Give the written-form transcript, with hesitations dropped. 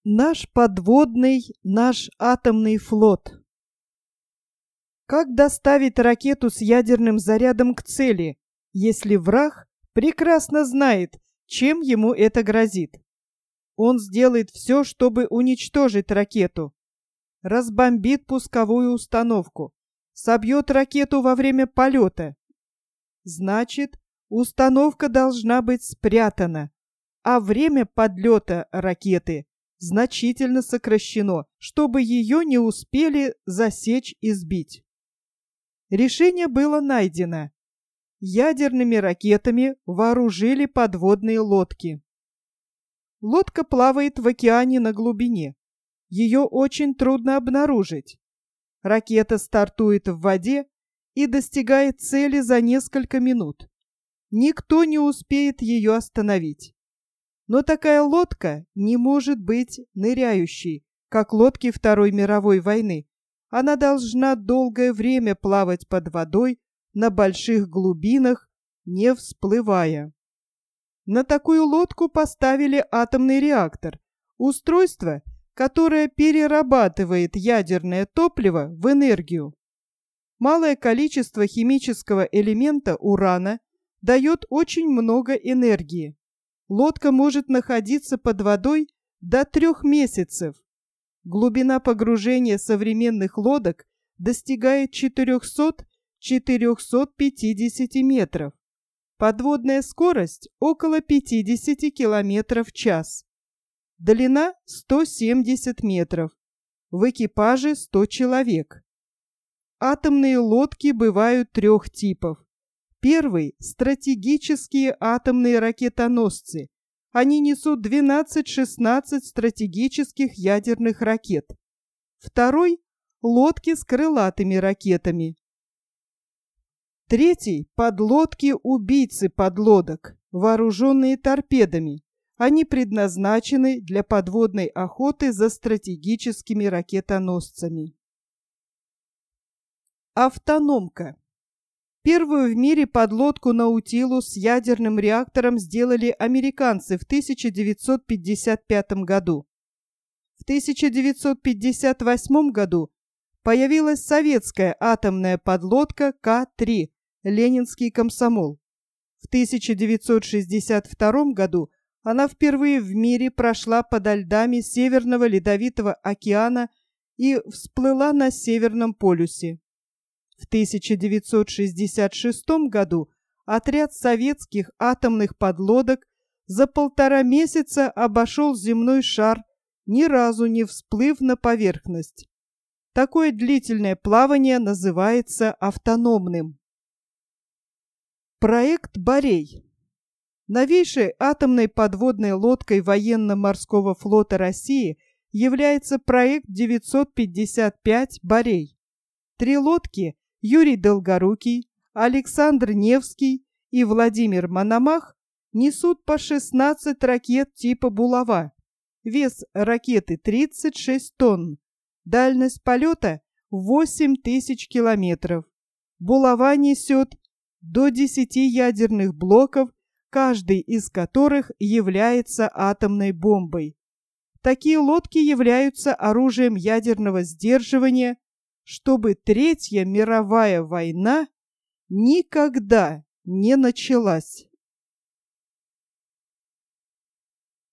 Наш подводный, наш атомный флот. Как доставить ракету с ядерным зарядом к цели, если враг прекрасно знает, чем ему это грозит? Он сделает все, чтобы уничтожить ракету. Разбомбит пусковую установку, собьет ракету во время полета. Значит, установка должна быть спрятана, а время подлета ракеты значительно сокращено, чтобы ее не успели засечь и сбить. Решение было найдено. Ядерными ракетами вооружили подводные лодки. Лодка плавает в океане на глубине. Ее очень трудно обнаружить. Ракета стартует в воде и достигает цели за несколько минут. Никто не успеет ее остановить. Но такая лодка не может быть ныряющей, как лодки Второй мировой войны. Она должна долгое время плавать под водой на больших глубинах, не всплывая. На такую лодку поставили атомный реактор, устройство, которое перерабатывает ядерное топливо в энергию. Малое количество химического элемента урана дает очень много энергии. Лодка может находиться под водой до 3 месяцев. Глубина погружения современных лодок достигает 400-450 метров. Подводная скорость около 50 км в час. Длина 170 метров. В экипаже 100 человек. Атомные лодки бывают 3 типов. Первый – стратегические атомные ракетоносцы. Они несут 12-16 стратегических ядерных ракет. Второй – лодки с крылатыми ракетами. Третий – подлодки-убийцы подлодок, вооруженные торпедами. Они предназначены для подводной охоты за стратегическими ракетоносцами. Автономка. Первую в мире подлодку «Наутилус» с ядерным реактором сделали американцы в 1955 году. В 1958 году появилась советская атомная подлодка К-3 «Ленинский комсомол». В 1962 году она впервые в мире прошла подо льдами Северного Ледовитого океана и всплыла на Северном полюсе. В 1966 году отряд советских атомных подлодок за 1,5 месяца обошел земной шар, ни разу не всплыв на поверхность. Такое длительное плавание называется автономным. Проект «Борей». Новейшей атомной подводной лодкой военно-морского флота России является проект 955 «Борей». 3 лодки – Юрий Долгорукий, Александр Невский и Владимир Мономах – несут по 16 ракет типа «Булава». Вес ракеты 36 тонн. Дальность полета 8000 километров. «Булава» несет до 10 ядерных блоков, каждый из которых является атомной бомбой. Такие лодки являются оружием ядерного сдерживания, чтобы Третья мировая война никогда не началась.